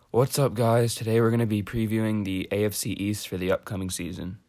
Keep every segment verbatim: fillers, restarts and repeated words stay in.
What's up, guys? Today we're going to be previewing the A F C East for the upcoming season.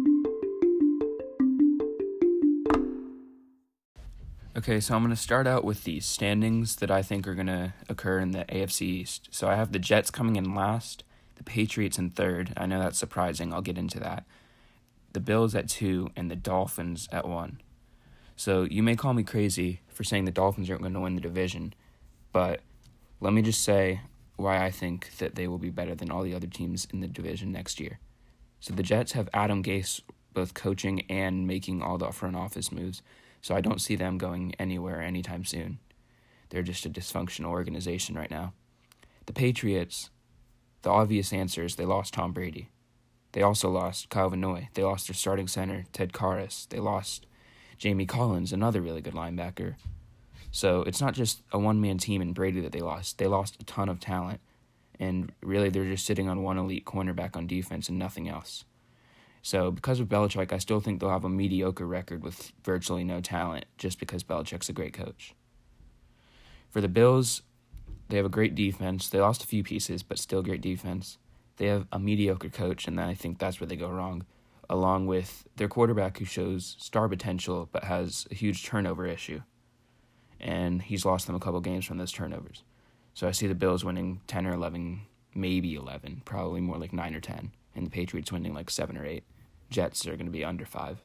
Okay, so I'm going to start out with the standings that I think are going to occur in the A F C East. So I have the Jets coming in last, the Patriots in third. I know that's surprising. I'll get into that. The Bills at two, and the Dolphins at one. So you may call me crazy for saying the Dolphins aren't going to win the division, but let me just say why I think that they will be better than all the other teams in the division next year. So the Jets have Adam Gase both coaching and making all the front office moves, so I don't see them going anywhere anytime soon. They're just a dysfunctional organization right now. The Patriots, the obvious answer is they lost Tom Brady. They also lost Kyle Van Noy. They lost their starting center, Ted Karras. They lost Jamie Collins, another really good linebacker. So it's not just a one-man team in Brady that they lost. They lost a ton of talent, and really they're just sitting on one elite cornerback on defense and nothing else. So because of Belichick, I still think they'll have a mediocre record with virtually no talent just because Belichick's a great coach. For the Bills, they have a great defense. They lost a few pieces, but still great defense. They have a mediocre coach, and I think that's where they go wrong, along with their quarterback who shows star potential but has a huge turnover issue. And he's lost them a couple games from those turnovers. So I see the Bills winning ten or eleven, maybe eleven, probably more like nine or ten, and the Patriots winning like seven or eight. Jets are going to be under five.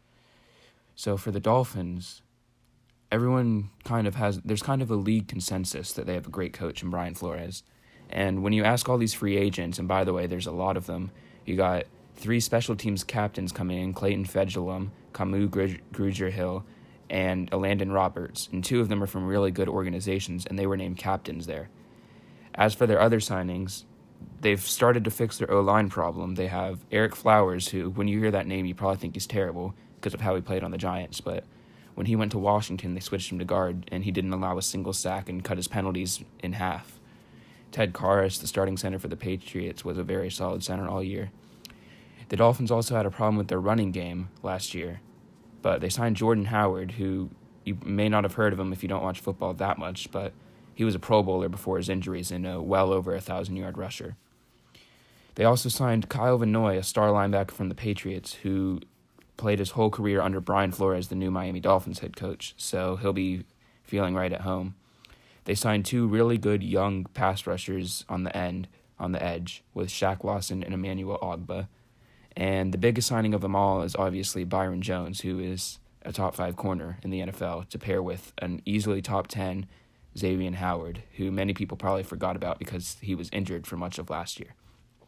So for the Dolphins, everyone kind of has, there's kind of a league consensus that they have a great coach in Brian Flores. And when you ask all these free agents, and by the way, there's a lot of them, you got three special teams captains coming in, Clayton Fejedelem, Kamu Grugier-Hill, and Landon Roberts, and two of them are from really good organizations, and they were named captains there. As for their other signings, they've started to fix their O-line problem. They have Eric Flowers, who, when you hear that name, you probably think he's terrible because of how he played on the Giants, but when he went to Washington, they switched him to guard, and he didn't allow a single sack and cut his penalties in half. Ted Karras, the starting center for the Patriots, was a very solid center all year. The Dolphins also had a problem with their running game last year, but they signed Jordan Howard, who you may not have heard of him if you don't watch football that much, but he was a Pro Bowler before his injuries and a well over a thousand-yard rusher. They also signed Kyle Van Noy, a star linebacker from the Patriots, who played his whole career under Brian Flores, the new Miami Dolphins head coach, so he'll be feeling right at home. They signed two really good young pass rushers on the end, on the edge, with Shaq Lawson and Emmanuel Ogbah. And the biggest signing of them all is obviously Byron Jones, who is a top five corner in the N F L, to pair with an easily top ten Xavier Howard, who many people probably forgot about because he was injured for much of last year.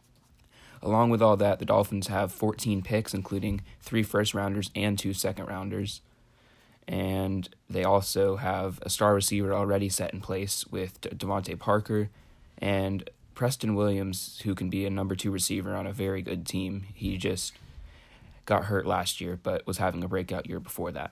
Along with all that, the Dolphins have fourteen picks, including three first-rounders and two second-rounders. And they also have a star receiver already set in place with De- Devontae Parker and Preston Williams, who can be a number two receiver on a very good team. He just got hurt last year, but was having a breakout year before that.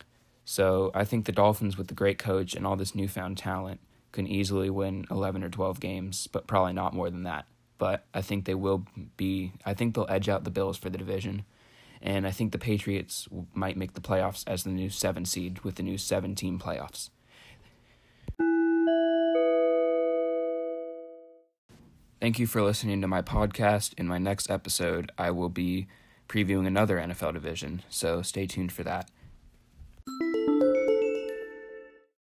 So I think the Dolphins, with the great coach and all this newfound talent, can easily win eleven or twelve games, but probably not more than that. But I think they will be, I think they'll edge out the Bills for the division. And I think the Patriots might make the playoffs as the new seven seed with the new seven-team playoffs. Thank you for listening to my podcast. In my next episode, I will be previewing another N F L division, so stay tuned for that.